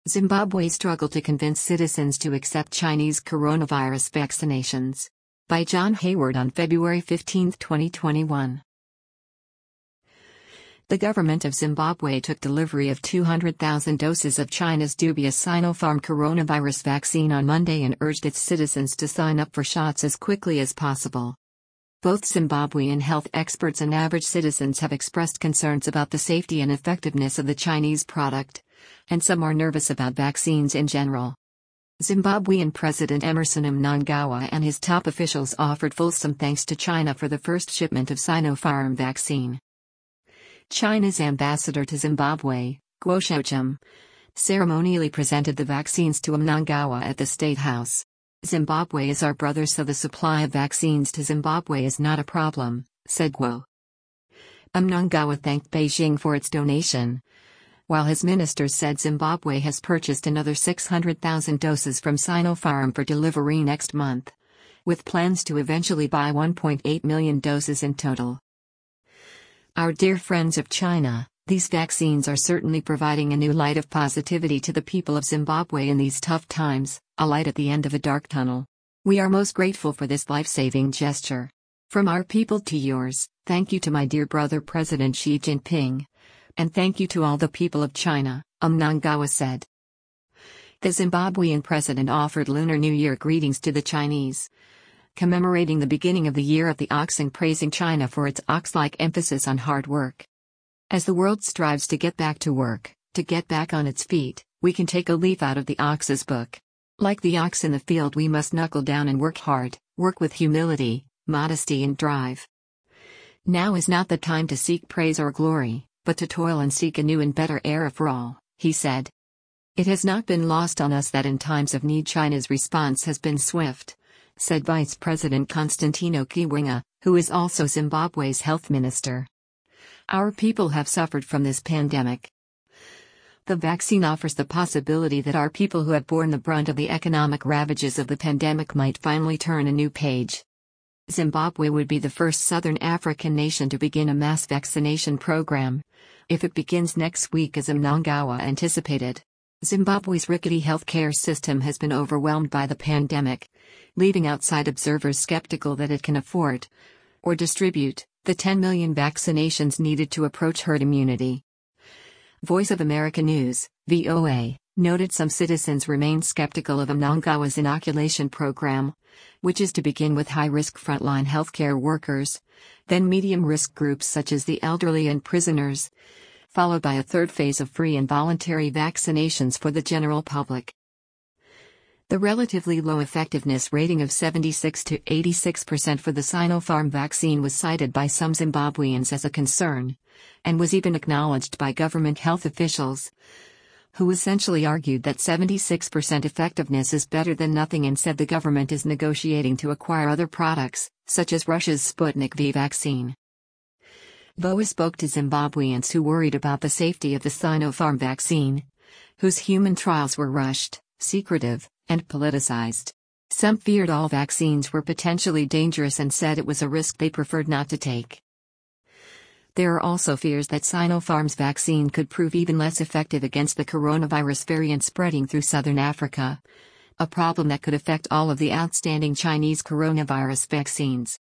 Zimbabwe struggled to convince citizens to accept Chinese coronavirus vaccinations. By John Hayward on February 15, 2021. The government of Zimbabwe took delivery of 200,000 doses of China's dubious Sinopharm coronavirus vaccine on Monday and urged its citizens to sign up for shots as quickly as possible. Both Zimbabwean health experts and average citizens have expressed concerns about the safety and effectiveness of the Chinese product, and some are nervous about vaccines in general. Zimbabwean President Emmerson Mnangagwa and his top officials offered fulsome thanks to China for the first shipment of Sinopharm vaccine. China's ambassador to Zimbabwe, Guo Xiaocheng, ceremonially presented the vaccines to Mnangagwa at the State House. "Zimbabwe is our brother, so the supply of vaccines to Zimbabwe is not a problem," said Guo. Mnangagwa thanked Beijing for its donation, while his ministers said Zimbabwe has purchased another 600,000 doses from Sinopharm for delivery next month, with plans to eventually buy 1.8 million doses in total. "Our dear friends of China, these vaccines are certainly providing a new light of positivity to the people of Zimbabwe in these tough times, a light at the end of a dark tunnel. We are most grateful for this life-saving gesture. From our people to yours, thank you to my dear brother President Xi Jinping. And thank you to all the people of China," Mnangagwa said. The Zimbabwean president offered Lunar New Year greetings to the Chinese, commemorating the beginning of the Year of the Ox and praising China for its ox-like emphasis on hard work. "As the world strives to get back to work, to get back on its feet, we can take a leaf out of the ox's book. Like the ox in the field, we must knuckle down and work hard, work with humility, modesty and drive. Now is not the time to seek praise or glory, but to toil and seek a new and better era for all," he said. "It has not been lost on us that in times of need China's response has been swift," said Vice President Constantino Chiwenga, who is also Zimbabwe's health minister. "Our people have suffered from this pandemic. The vaccine offers the possibility that our people who have borne the brunt of the economic ravages of the pandemic might finally turn a new page." Zimbabwe would be the first Southern African nation to begin a mass vaccination program, if it begins next week as Mnangagwa anticipated. Zimbabwe's rickety healthcare system has been overwhelmed by the pandemic, leaving outside observers skeptical that it can afford or distribute the 10 million vaccinations needed to approach herd immunity. Voice of America News, VOA, noted some citizens remain skeptical of Mnangagwa's inoculation program, which is to begin with high-risk frontline healthcare workers, then medium-risk groups such as the elderly and prisoners, followed by a third phase of free and voluntary vaccinations for the general public. The relatively low effectiveness rating of 76 to 86% for the Sinopharm vaccine was cited by some Zimbabweans as a concern, and was even acknowledged by government health officials, who essentially argued that 76% effectiveness is better than nothing and said the government is negotiating to acquire other products, such as Russia's Sputnik V vaccine. VOA spoke to Zimbabweans who worried about the safety of the Sinopharm vaccine, whose human trials were rushed, secretive, and politicized. Some feared all vaccines were potentially dangerous and said it was a risk they preferred not to take. There are also fears that Sinopharm's vaccine could prove even less effective against the coronavirus variant spreading through southern Africa, a problem that could affect all of the outstanding Chinese coronavirus vaccines.